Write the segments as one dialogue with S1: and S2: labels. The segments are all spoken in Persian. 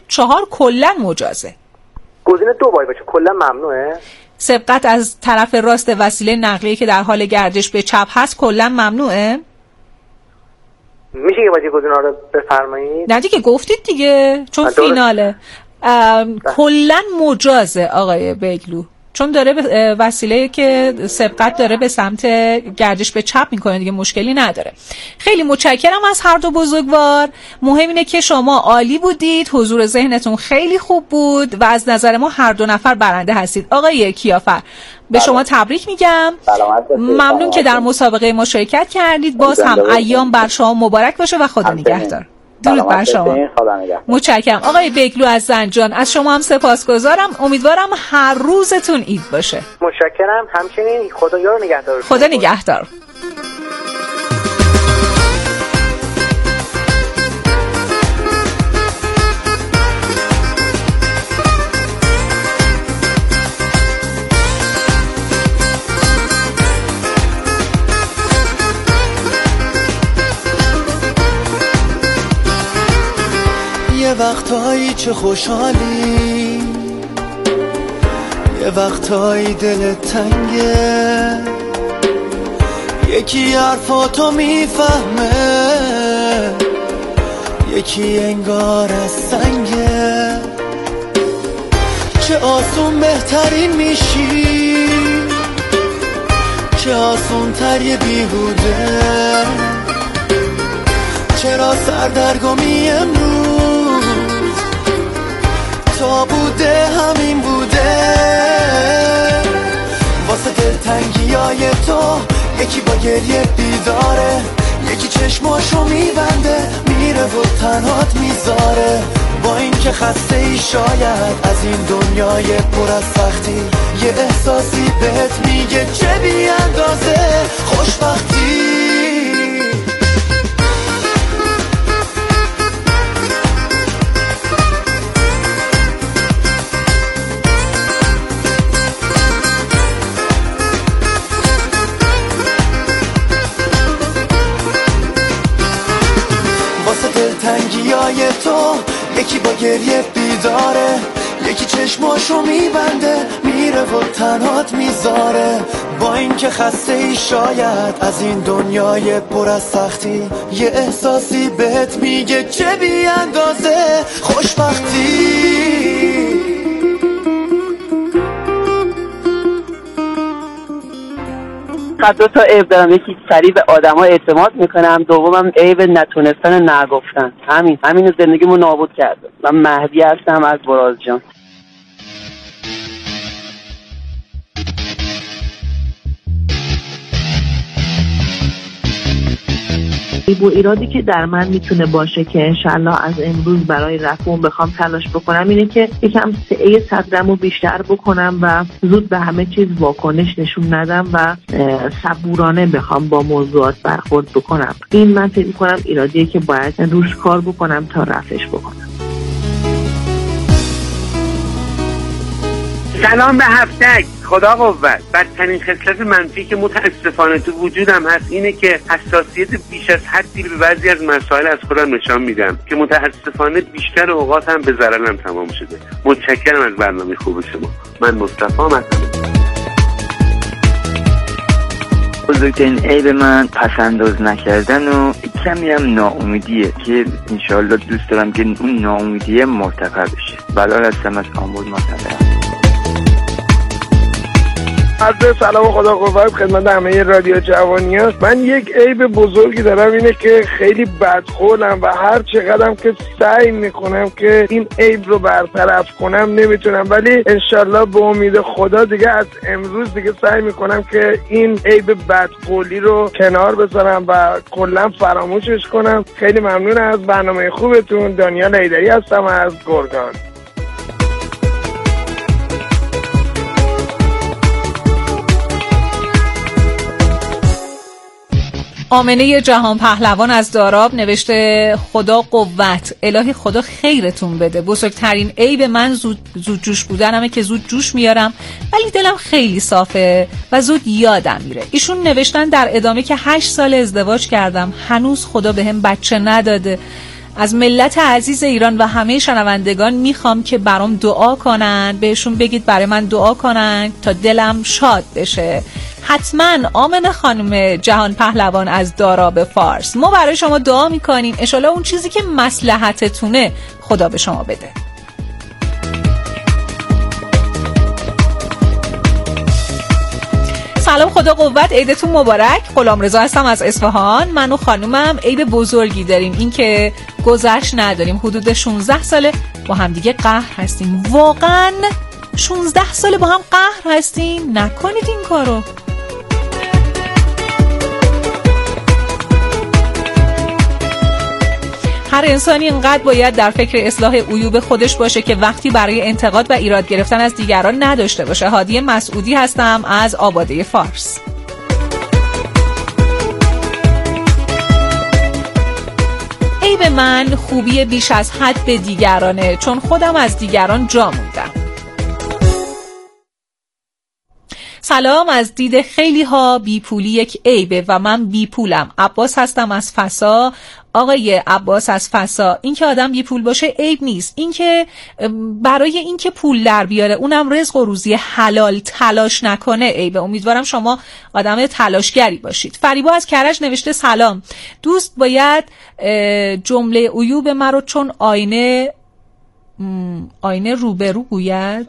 S1: 4 کلا مجازه.
S2: گزینه 2 باید باشه، کلا ممنوعه.
S1: سبقت از طرف راست وسیله نقلیه که در حال گردش به چپ هست کلا ممنوعه.
S2: میشه یه بار گزینه‌ها رو بفرمایید؟
S1: نه دیگه گفتید دیگه، چون فیناله. کلا مجازه آقای بیگلو، چون داره وسیله که سبقت داره به سمت گردش به چپ میکنه دیگه، مشکلی نداره. خیلی متشکرم از هر دو بزرگوار. مهم اینه که شما عالی بودید، حضور ذهنتون خیلی خوب بود و از نظر ما هر دو نفر برنده هستید. آقای کیافر به شما تبریک میگم. ممنون که در مسابقه ما شرکت کردید. باز هم ایام بر شما مبارک باشه و خدا نگهدار. درود بر شما. متشکرم. آقای بیگلو از زنجان، از شما هم سپاسگزارم. امیدوارم هر روزتون عید باشه.
S2: متشکرم. همچنین خدا یار نگهدار.
S1: خدا نگهدار.
S3: یه وقتایی چه خوشحالی، یه وقتایی دلت تنگه، یکی حرفاتو میفهمه، یکی انگار از سنگه. چه آسون بهترین میشی، چه آسون تر یه بیهوده. چرا سردرگمی امروز تا بوده همین بوده. واسه دلتنگیای تو یکی با گریه بیداره، یکی چشماشو میبنده میره و تنهات میذاره. با این که خسته ای شاید از این دنیای پر از سختی، یه احساسی بهت میگه چه بی اندازه خوشبختی. تنگیای تو یکی با گریه بیداره، یکی چشماشو میبنده میره و تنهات میذاره. با این که خسته ای شاید از این دنیای پر از سختی، یه احساسی بهت میگه چه بی اندازه خوشبختی.
S4: دو تا عیب دارم، یکی سریع به آدما اعتماد میکنم، دومم عیب نتونستن نگفتن. همین زندگیمو نابود کرده. من مهدی هستم از برازجان.
S5: با ایرادی که در من میتونه باشه که انشالله از امروز برای رفع بخوام تلاش بکنم اینه که یکم سعی صدرمو بیشتر بکنم و زود به همه چیز واکنش نشون ندم و صبورانه بخوام با موضوعات برخورد بکنم. این من فکر می‌کنم ایرادیه که باید روش کار بکنم تا رفعش بکنم.
S6: سلام به هفتک. خدا قوت. بدترین خصلت منفی که متاسفانه تو وجودم هست اینه که حساسیت بیش از حدی به بعضی از مسائل از خودم نشان میدم که متاسفانه بیشتر اوقاتم به ضررم تمام شده. متشکرم از برنامه خوب شما. من مصطفی هستم.
S7: بزرگترین عیب من پسنداز نکردن و کمی هم ناامیدیه که انشالله دوست دارم که اون ناامیدیه مرتفع بشه. بلال هستم از آمود مطلع.
S8: عرض سلام و خدا قوت خدمت همه رادیو جوانی هست. من یک عیب بزرگی دارم، اینه که خیلی بدخولم و هر چقدرم که سعی میکنم که این عیب رو برطرف کنم نمیتونم، ولی انشالله به امید خدا دیگه از امروز دیگه سعی میکنم که این عیب بدخولی رو کنار بذارم و کلا فراموشش کنم. خیلی ممنون از برنامه خوبتون. دانیال حیدری هستم از گرگان.
S1: آمنه جهان پهلوان از داراب نوشته خدا قوت، الهی خدا خیرتون بده. بزرگترین عیب من زود جوش بودنمه که زود جوش میارم ولی دلم خیلی صافه و زود یادم میره. ایشون نوشتن در ادامه که 8 سال ازدواج کردم هنوز خدا بهم بچه نداده. از ملت عزیز ایران و همه شنوندگان میخوام که برام دعا کنن، بهشون بگید برای من دعا کنن تا دلم شاد بشه. حتما آمنه خانم جهان پهلوان از داراب فارس، ما برای شما دعا میکنیم، انشالله اون چیزی که مصلحتتونه خدا به شما بده. سلام، خدا قوت، عیدتون مبارک. غلامرضا هستم از اصفهان. من و خانومم عید بزرگی داریم، این که گذشت نداریم. حدود 16 ساله با هم دیگه قهر هستیم. واقعا 16 ساله با هم قهر هستیم؟ نکنید این کارو. هر انسانی اینقدر باید در فکر اصلاح عیوب خودش باشه که وقتی برای انتقاد و ایراد گرفتن از دیگران نداشته باشه. هادی مسعودی هستم از آباده فارس. عیب من خوبی بیش از حد به دیگرانه، چون خودم از دیگران جا موندم. سلام، از دید خیلی ها بیپولی یک عیبه و من بیپولم. عباس هستم از فسا. آقای عباس از فسا، این که آدم بیپول باشه عیب نیست، این که برای این که پول در بیاره اونم رزق و روزی حلال تلاش نکنه عیبه. امیدوارم شما آدم تلاشگری باشید. فریبا از کرج نوشته سلام دوست، باید جمله عیوب مرا چون آینه روبرو گوید.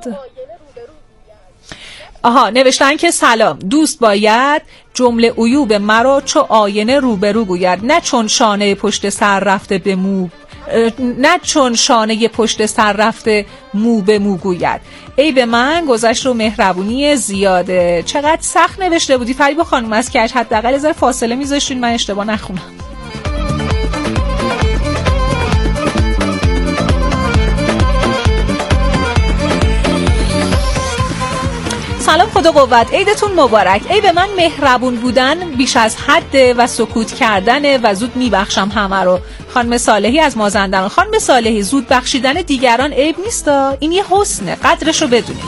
S1: نوشتن که سلام دوست، باید جمله عیوب مرا چو آینه روبرو گوید، نه چون شانه پشت سر رفته به مو، نه چون شانه پشت سر رفته مو به مو گوید. عیب من گذشت رو مهربونی زیاده. چقدر سخت نوشته بودی فریبا خانم از کج، حداقل یه ذره فاصله میذاشتین من اشتباه نخونم. سلام، خدا قوت، عیدتون مبارک. عیب من مهربون بودن بیش از حد و سکوت کردن و زود میبخشم همه رو. خانم صالحی از مازندران. خانم صالحی، زود بخشیدن دیگران عیب نیستا، این یه حسنه، قدرش رو بدونید.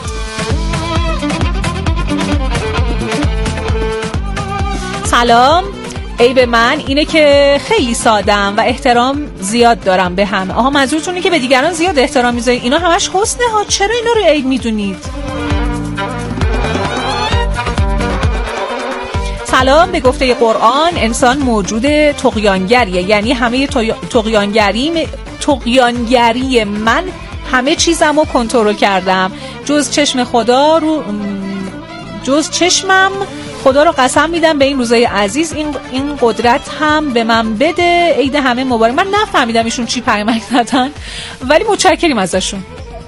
S1: سلام، عیب من اینه که خیلی سادم و احترام زیاد دارم به همه. منظورتونه که به دیگران زیاد احترام میذارید؟ اینا همش حسنه ها، چرا اینا رو عیب میدونید؟ سلام، به گفته قرآن انسان موجود طغیانگریه، یعنی همه طغیانگری من همه چیزمو کنترل کردم جز چشمم خدا رو قسم میدم به این روزای عزیز این قدرت هم به من بده. عید همه مبارک. من نفهمیدم ایشون چی پیامک زدن ولی متشکریم ازشون.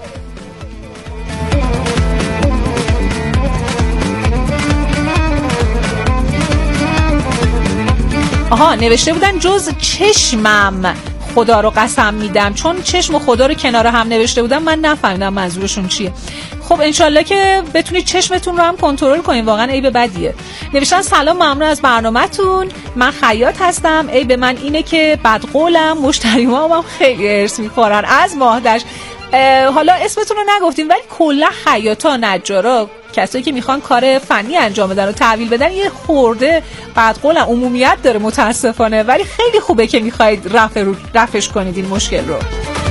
S1: نوشته بودن جز چشمم خدا رو قسم میدم، چون چشم و خدا رو کنار هم نوشته بودن من نفهمیدم منظورشون چیه. خب انشالله که بتونید چشمتون رو هم کنترل کنید، واقعا عیب بدیه. نوشتن سلام، ممنون از برنامه‌تون، من خیاط هستم. عیب من اینه که بدقولم، مشتریام خیلی ارث میخورن از ماهدش. حالا اسمتون رو نگفتیم ولی کلا خیاطا، نجارا، کسایی که میخوان کار فنی انجام بدن و تحویل بدن یه خورده بدقولن، عمومیت داره متاسفانه، ولی خیلی خوبه که میخواید رفعش کنید این مشکل رو.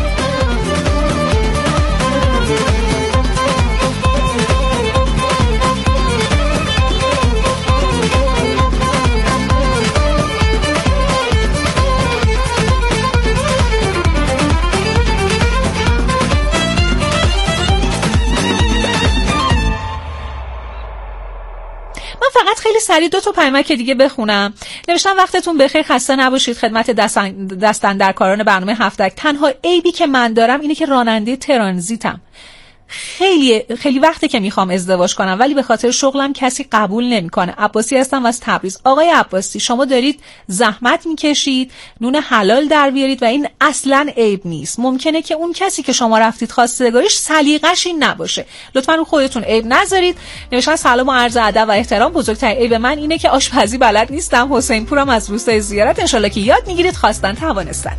S1: خیلی سریع 2 تا پیامک دیگه بخونم. نوشتن وقتتون بخیر، خسته نباشید. خدمت دستاندرکاران برنامه هفتک. تنها عیبی که من دارم اینه که راننده ترانزیتم. خیلی وقته که میخوام ازدواج کنم ولی به خاطر شغلم کسی قبول نمیکنه. عباسی هستم از تبریز. آقای عباسی، شما دارید زحمت میکشید نون حلال در بیارید و این اصلا عیب نیست. ممکنه که اون کسی که شما رفتید خواستگاریش سلیقش این نباشه. لطفاً رو خودتون عیب نذارید. نوشتن سلام و عرض ادب و احترام. بزرگترین عیب من اینه که آشپزی بلد نیستم. حسین پورم از روستای زیارت. ان شاءالله که یاد میگیرید، خواستن توانستن.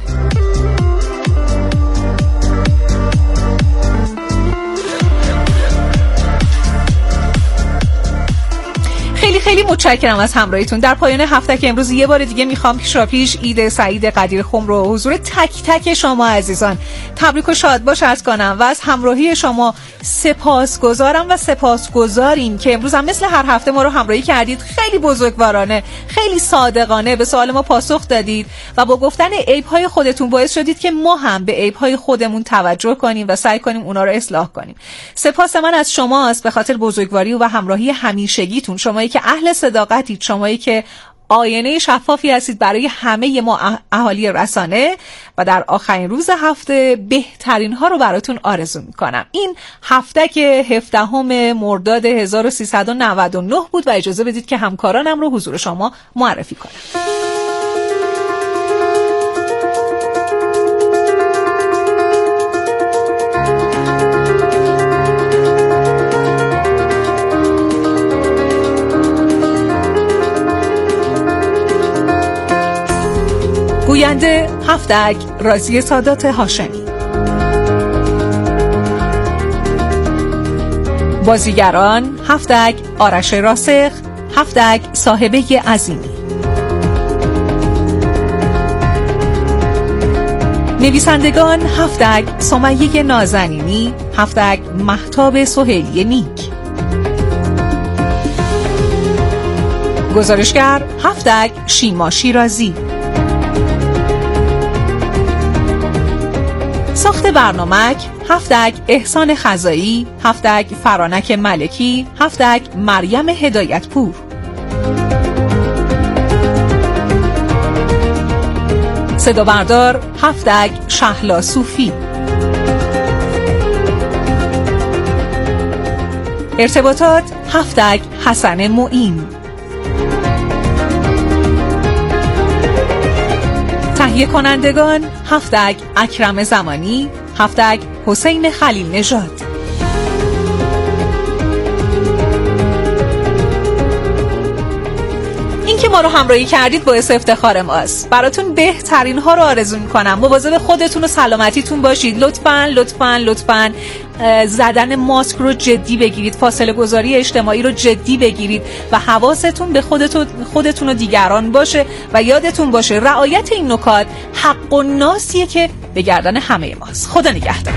S1: خیلی متشکرم از همراهیتون. در پایان هفته که امروز یه بار دیگه میخوام پیشاپیش عید سعید قدیر خم رو حضور تک تک شما عزیزان تبریک و شاد باش عرض کنم و از همراهی شما سپاسگزارم و سپاسگزاریم که امروز هم مثل هر هفته ما رو همراهی کردید. خیلی بزرگوارانه، خیلی صادقانه به سوال ما پاسخ دادید و با گفتن عیب‌های خودتون باعث شدید که ما هم به عیب‌های خودمون توجه کنیم و سعی کنیم اونا رو اصلاح کنیم. سپاس من از شماست به خاطر بزرگواری و همراهی همیشگیتون، شمایی که اهل صداقتید، شمایی که آینه شفافی هستید برای همه ما اهالی رسانه و در آخرین روز هفته بهترین ها رو براتون آرزو میکنم. این هفته که 17 مرداد 1399 بود و اجازه بدید که همکارانم رو حضور شما معرفی کنم. گوینده هفتگ رازی سادات هاشمی، بازیگران هفتگ آرش راسخ، هفتگ صاحبه عظیمی، نویسندگان هفتگ سمیه نازنینی، هفتگ مهتاب سهیلی نیک، گزارشگر هفتگ شیما شیرازی، ساخت برنامه هفتگ احسان خزایی، هفتگ فرانک ملکی، هفتگ مریم هدایتپور، صدا بردار هفتگ شهلا صوفی، ارتباطات هفتگ حسن معین، تهیه کنندگان هفتگ اکرم زمانی، هفتگ حسین خلیل نژاد. این که ما رو همراهی کردید باعث افتخار ماست. براتون بهترین ها رو آرزو میکنم. مواظب خودتون و سلامتیتون باشید. لطفاً زدن ماسک رو جدی بگیرید، فاصله گذاری اجتماعی رو جدی بگیرید و حواستون به خودتون و دیگران باشه و یادتون باشه رعایت این نکات حق و ناسیه که به گردن همه ماست. خدا نگهدار.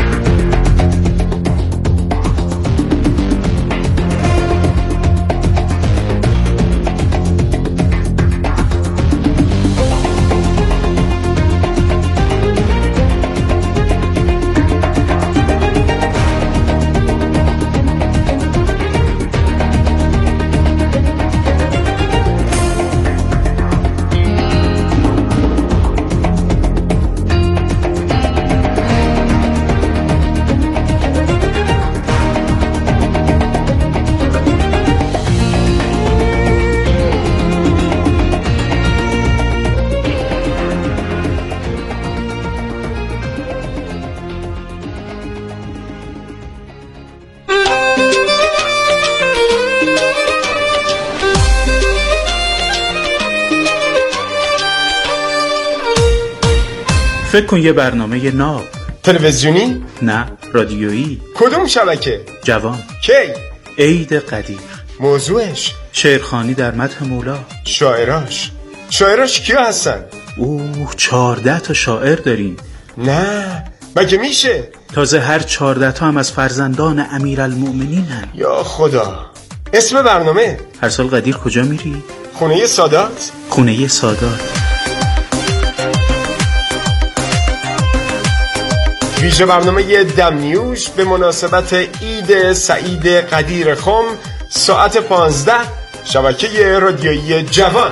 S9: فکر کن یه برنامه ناب.
S10: تلویزیونی؟
S9: نه، رادیویی.
S10: کدوم شبکه؟
S9: جوان.
S10: کی؟
S9: عید قدیر.
S10: موضوعش؟
S9: شعرخوانی در مدح مولا.
S10: شاعراش کیا هستن؟
S9: 14 تا شاعر داریم.
S10: نه مگه میشه؟
S9: تازه هر 14 تا هم از فرزندان امیرالمؤمنینن.
S10: یا خدا. اسم برنامه؟
S9: هر سال قدیر کجا میری؟
S10: خونه سادات.
S9: خونه سادات.
S10: ویژه برنامه دم نیوش به مناسبت عید سعید قدیر خم ساعت 15 شبکه رادیویی جوان.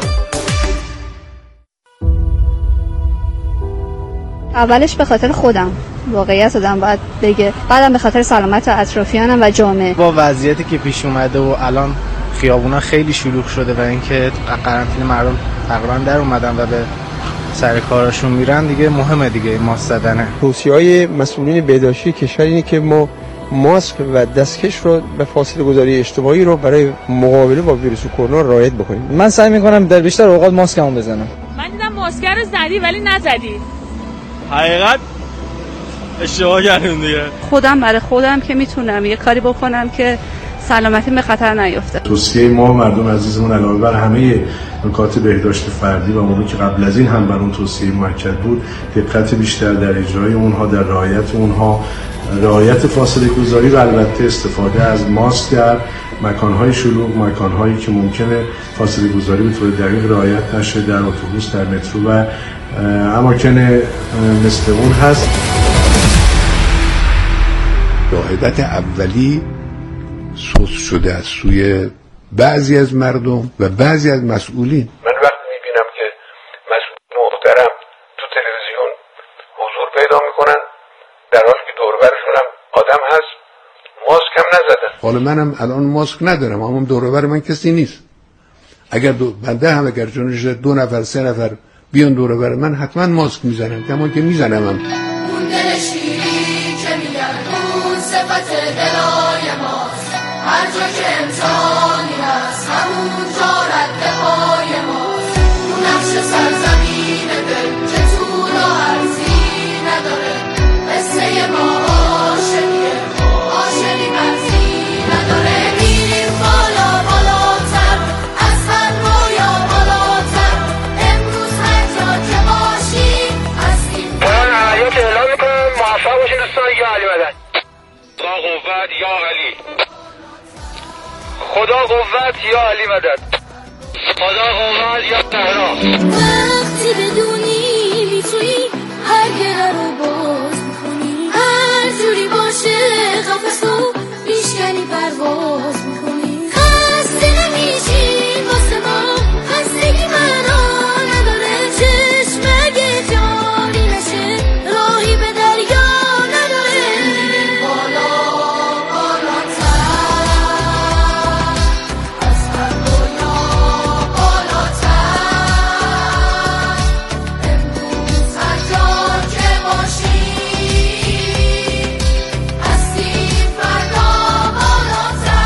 S11: اولش به خاطر خودم، واقعیت آدم باید بگه، بعدم به خاطر سلامت اطرافیانم و جامعه.
S12: با وضعیتی که پیش اومده و الان خیابونا خیلی شلوغ شده و اینکه قرنطینه مردم تقریبا در اومدن و به سر کاراشون میرن، دیگه مهمه دیگه ماسک زدنه.
S13: توصیه‌های مسئولین بهداشتی کشور اینه که ما ماسک و دستکش رو به فاصله گذاری اجتماعی رو برای مقابله با ویروس کرونا رعایت بکنیم.
S12: من سعی میکنم در بیشتر اوقات ماسکمو بزنم.
S14: من دیدم ماسک رو زدی ولی نزدی.
S15: حقیقت اشتباه کردم دیگه.
S11: خودم برای خودم که میتونم یه کاری بکنم که سلامتی به خطر نیفته.
S16: توصیه ما مردم عزیزمون علاوه بر همه نکات بهداشت فردی و اموری که قبل از این هم بر اون توصیه مؤکد بود، دقت بیشتر در اجرای اونها، در رعایت اونها، رعایت فاصله گذاری و البته استفاده از ماسک در مکانهای شلوغ، مکانهایی که ممکنه فاصله گذاری به طور دقیق رعایت نشه، در اتوبوس، در مترو و اماکن مثل اون هست.
S17: راهبت اولی سوس شده از سوی بعضی از مردم و بعضی از مسئولین. من وقتی میبینم که مسئول محترم تو تلویزیون حضور پیدا میکنن در حالی که دور و برشون هم آدم هست، ماسک هم نزدن. حالا منم الان ماسک ندارم، اما دور و بر من کسی نیست. اگر بنده هم اگر جونش 2 نفر 3 نفر بیان دور و بر من، حتما ماسک میزنم، کما که میزنم هم.
S18: اون دل شیری که میگن اون صفت دلای ماست، هر جا که امتحانی هست همون جا رد پای ماست. اون نقش سرزمین دل که طول و عرضی نداره، قصه ما عاشقیه، عاشقی مرزی نداره. میریم بالا بالاتر از هر رویا بالاتر، امروز هر جا که باشی هستیم.
S8: من حیات اعلام میکنم موفق باشین دوستان. یا علی مدد.
S15: خدا قوت یا علی. خدا قوت یا علی مدد. خدا قوت یا تهران.
S18: وقتی بدونی میتونی هر گره رو باز میکنی، هر جوری باشه قفصو میشکنی پرواز میکنی. خسته نمیشی واسه ما، خستگی معنا نداره. چشم اگه جاری نشه راهی به دریا نداره. بالا بالاتر از هر رویا بالاتر، امروز هر جا که باشی هستیم فردا بالاتر.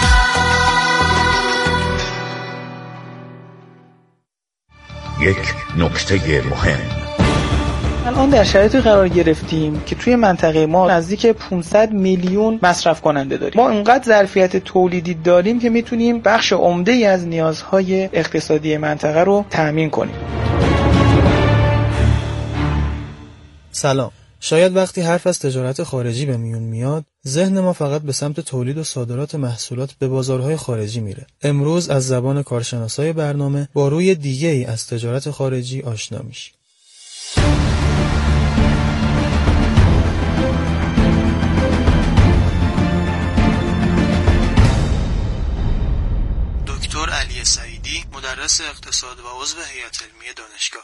S19: یک نکته مهم.
S20: الان در شرایطی قرار گرفتیم که توی منطقه ما نزدیک 500 میلیون مصرف کننده داریم. ما اینقدر ظرفیت تولیدی داریم که میتونیم بخش عمده‌ای از نیازهای اقتصادی منطقه رو تامین کنیم.
S21: سلام. شاید وقتی حرف از تجارت خارجی به میون میاد، ذهن ما فقط به سمت تولید و صادرات محصولات به بازارهای خارجی میره. امروز از زبان کارشناسای برنامه با روی دیگه‌ای از تجارت خارجی آشنا میشیم. دکتر علی سعیدی، مدرس اقتصاد و عضو هیئت علمی دانشگاه.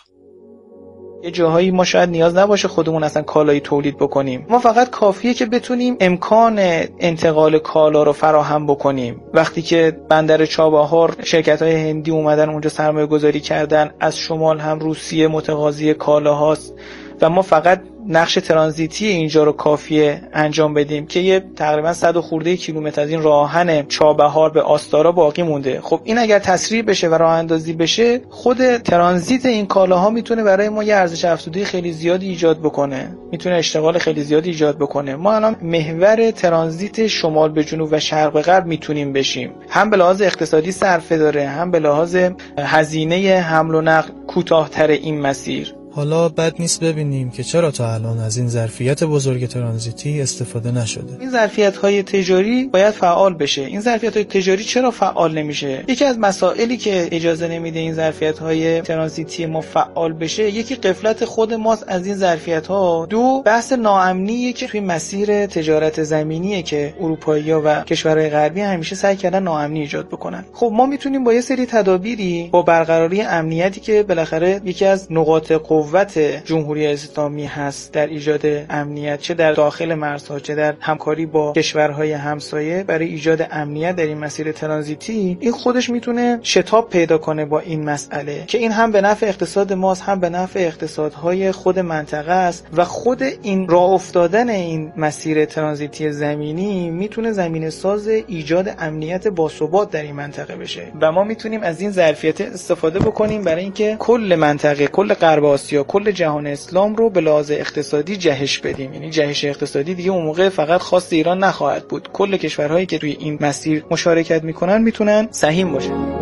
S20: یه جاهایی ما شاید نیاز نباشه خودمون اصلا کالایی تولید بکنیم، ما فقط کافیه که بتونیم امکان انتقال کالا رو فراهم بکنیم. وقتی که بندر چابهار شرکت‌های هندی اومدن اونجا سرمایه گذاری کردن، از شمال هم روسیه متقاضی کالا هاست و ما فقط نقش ترانزیتی اینجا رو کافیه انجام بدیم که یه تقریبا 100 خورده کیلومتر از این راهن چابهار به آستارا باقی مونده. خب این اگر تسریع بشه و راه اندازی بشه، خود ترانزیت این کالاها میتونه برای ما یه ارزش افزوده خیلی زیادی ایجاد بکنه، میتونه اشتغال خیلی زیادی ایجاد بکنه. ما الان محور ترانزیت شمال به جنوب و شرق به غرب میتونیم بشیم. هم به لحاظ اقتصادی صرفه داره، هم به لحاظ هزینه حمل و نقل کوتاه‌تر این مسیر.
S21: حالا بد نیست ببینیم که چرا تا الان از این ظرفیت بزرگ ترانزیتی استفاده نشده.
S20: این ظرفیت‌های تجاری باید فعال بشه. این ظرفیت‌های تجاری چرا فعال نمیشه؟ یکی از مسائلی که اجازه نمیده این ظرفیت‌های ترانزیتی ما فعال بشه، یکی غفلت خود ماست از این ظرفیت‌ها، دو بحث ناامنیه که توی مسیر تجارت زمینیه که اروپایی‌ها و کشورهای غربی همیشه سعی کردن ناامنی ایجاد بکنن. خب ما میتونیم با یه سری تدابیری، با برقراری امنیتی که بالاخره یکی از نقاط قوت جمهوری اسلامی هست در ایجاد امنیت، چه در داخل مرزها چه در همکاری با کشورهای همسایه برای ایجاد امنیت در این مسیر ترانزیتی، این خودش میتونه شتاب پیدا کنه با این مسئله که این هم به نفع اقتصاد ماست، هم به نفع اقتصادهای خود منطقه است و خود این راه افتادن این مسیر ترانزیتی زمینی میتونه زمینه ساز ایجاد امنیت باثبات در این منطقه بشه و ما میتونیم از این ظرفیت استفاده بکنیم برای اینکه کل منطقه، کل غرب آسیا یا کل جهان اسلام رو به لحاظ اقتصادی جهش بدیم. یعنی جهش اقتصادی دیگه اون موقع فقط خاص ایران نخواهد بود، کل کشورهایی که توی این مسیر مشارکت میکنن میتونن سهیم باشن.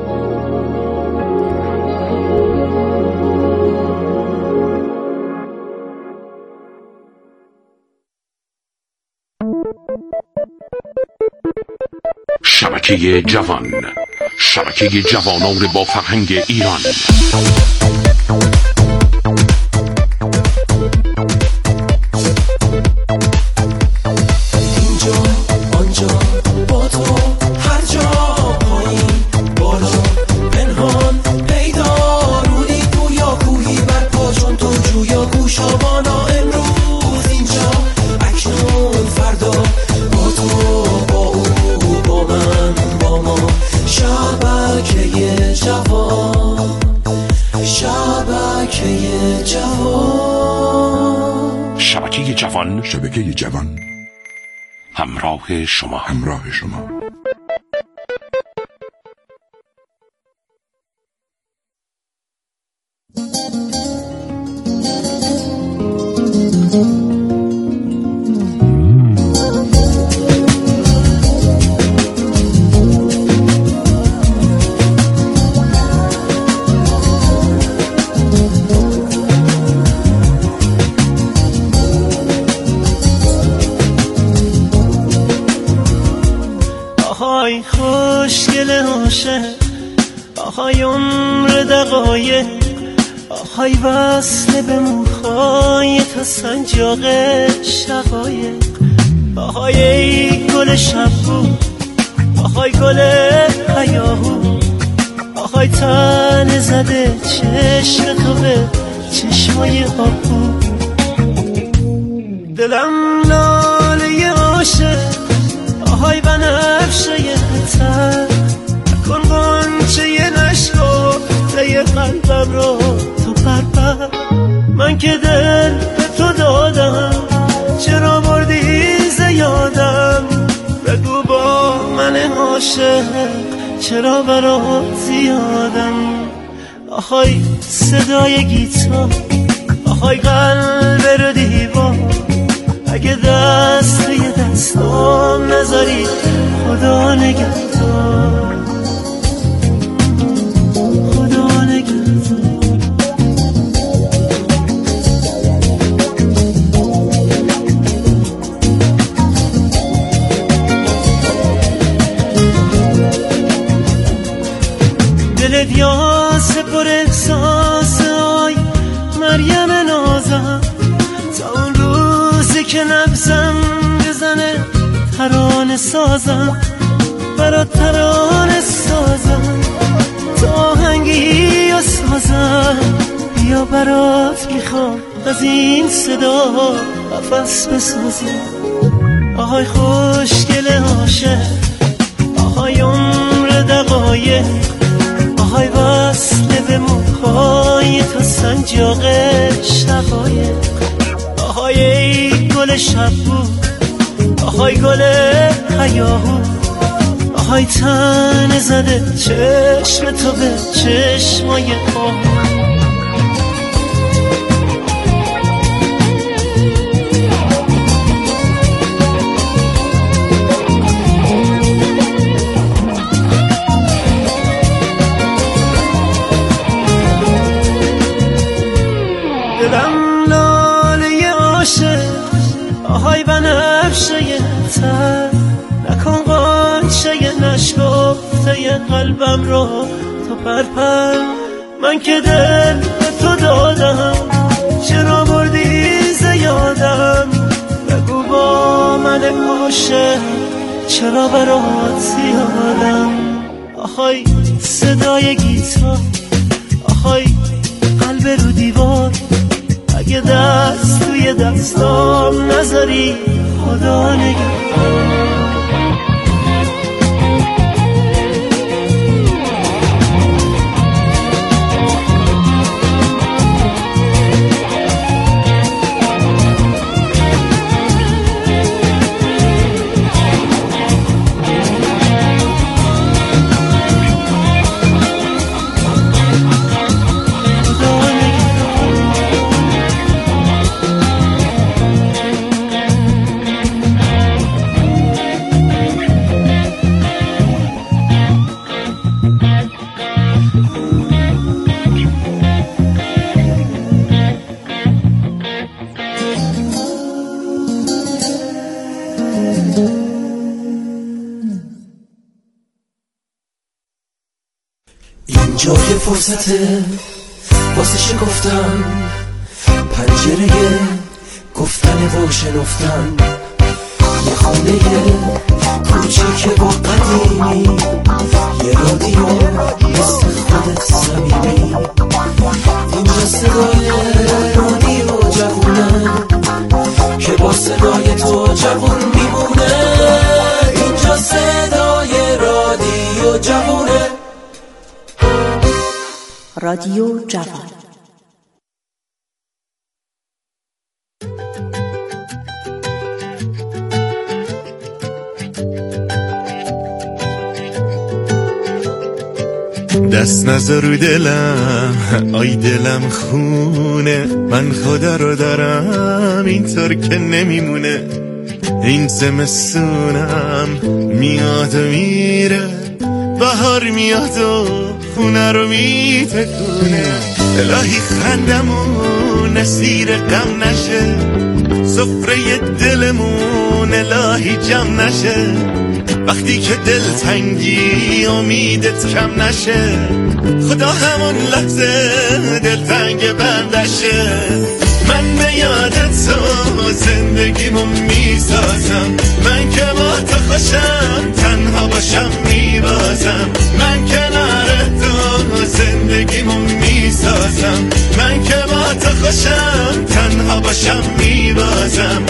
S2: شبکه جوان، شبکه جوانان با فرهنگ ایران.
S3: اینجا آنجا با تو هر جا، پایین بالا پنهان پیدا، رودی گویا کوهی بر پا چون تو جویا گوشابانا، امروز اینجا اکنون فردا، با تو با او با من با ما، شبکه جوان، شبکه جوان،
S2: شبکه جوان،
S22: شبکه جوان،
S2: همراه شما،
S22: همراه شما.
S3: آهای خوشگل عاشق، آهای عمر دقایق، آهای وصله به موهای تا سنجاق شقایق، آهای ای گل شبو، آهای گل هیاهو، آهای تن زده چشم تو به چشمای آبو، دلم لاله عاشق، آهای بنفشه تر، کن غنچه نشکفته قلبم رو تو پرپر، من که دل به تو دادم چرا بردی زیادم، بگو با من عاشق چرا برات زیادم، آهای صدای گیتار، آهای قلب رو دیوار، اگه دست به یه دستام نذاری خدا نگهدار، خدا نگهدار. دلت یاس پر احساس، آی مریم نازم، تا اون روزی که نبزم بزنه ترانه سازم، برات ترانه سازم، تا آهنگی و سازم، بیا برات میخوام از این صدا قفس بسازم، آهای خوشگل عاشق، آهای عمر دقایق، آهای وصله به موهای تا سنجاق شقایق، آهای ای گل شبو، آهای گل هیاهو، آهای تن زده چشم تو به چشمای آهو، دلم لاله عاشق، آهای بنفشه تر، نکن غنچه نشکفته قلبم رو تو پرپر، من که دل به تو دادم چرا بردی زیادم، بگو با من عاشق چرا برات زیادم، آهای صدای گیتار، آهای قلب رو دیوار، اگه دست توی دستام نذاری خدا نگهدار. اینجا یه فرصته واسه شکفتن پنجره گفتن و شنفتن، یه خونه کوچیک و قدیمی، یه رادیو مثل خودت صمیمی. اینجا صدای رادیو جوونه که با صدای تو جوون میمونه. اینجا صدای رادیو جوونه.
S4: رادیو جوان.
S22: دست نذار رو دلم، آی دلم خونه، من خدا رو دارم اینطور که نمیمونه. این زمستونم میاد و میره، بهار میاد و خونه رو میتکونه. الهی خندمون اسیر غم نشه، سفره دلمون الهی جمع نشه. وقتی که دل تنگی امیدت کم نشه، خدا همون لحظه دل تنگ بندشه. من به یادت تو زندگیمو میسازم، من که با تو خوشم تنها باشم میبازم. من کنار تو زندگیمو میسازم، من که با تو خوشم تنها باشم میبازم.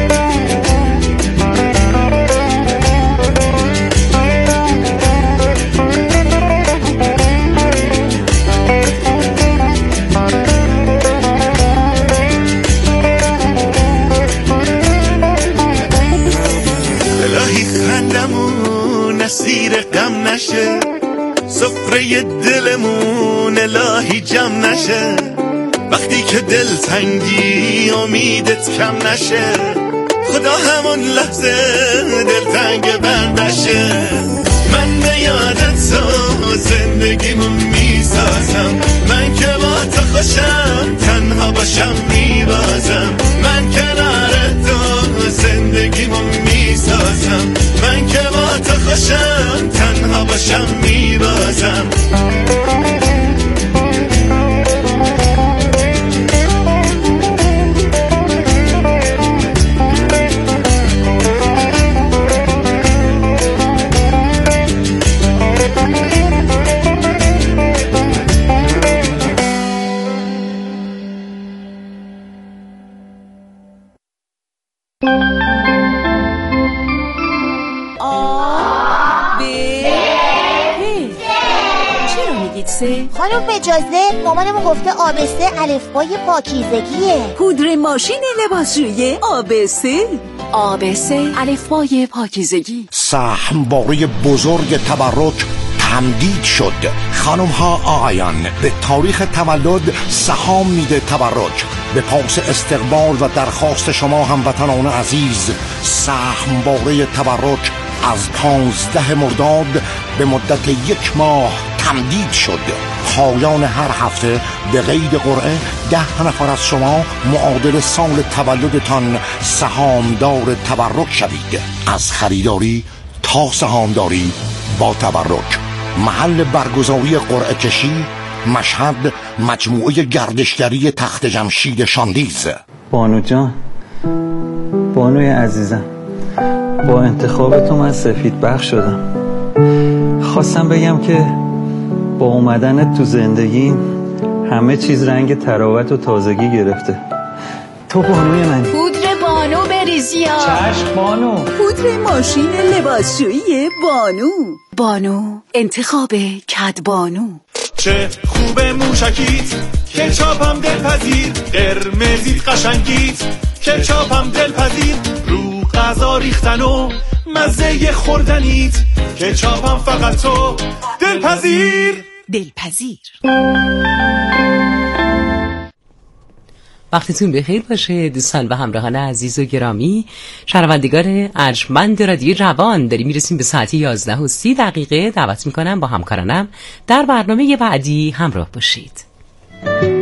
S22: اسیر غم نشه، سفره دلمون الهی جمع نشه. وقتی که دل تنگی امیدت کم نشه، خدا همون لحظه دل تنگ بندشه. من به یادت تو زندگیمو میسازم، من که با تو خوشم تنها باشم میبازم. من کنار تو زندگیمو میسازم، من که با تو خوشم تنها باشم میبازم.
S23: خانم اجازه، مامانمون گفته آبسه الفبای پاکیزگیه.
S4: پودر ماشین لباسشویی آبسه. آبسه الفبای پاکیزگی.
S24: سهمواره بزرگ تبرک تمدید شد. خانم ها آقایان، به تاریخ تولد سهام میده تبرک. به پاس استقبال و درخواست شما هموطنان عزیز، سهمواره تبرک از 15 مرداد به مدت 1 ماه تمدید شد. پایان هر هفته به قید قرعه 10 نفر از شما معادل سال تولدتان سهامدار تبرک شوید. از خریداری تا سهامداری با تبرک. محل برگزاری قرعه کشی مشهد، مجموعه گردشگری تخت جمشید شاندیز.
S25: بانو جان، بانوی عزیزم، با انتخاب تو من سفید بخش شدم. خواستم بگم که با اومدنت تو زندگی همه چیز رنگ تراوت و تازگی گرفته. تو بانوی منی.
S4: پودر بانو بریزیا.
S25: چشم بانو.
S4: پودر ماشین لباسشویی بانو. بانو، انتخاب کدبانو.
S26: چه خوبه موشکیت، کچاپم دلپذیر. قرمزیت قشنگیت، کچاپم دلپذیر. رو غذا ریختن و مزه خوردنیت، کچاپم فقط تو دلپذیر.
S4: دلپذیر.
S27: وقتتون بخیر باشه دوستان و همراهان عزیز و گرامی، شنوندگان ارجمند رادیو جوان. داریم میرسیم به ساعت 11:30. دعوت میکنم با همکارانم در برنامه بعدی همراه باشید.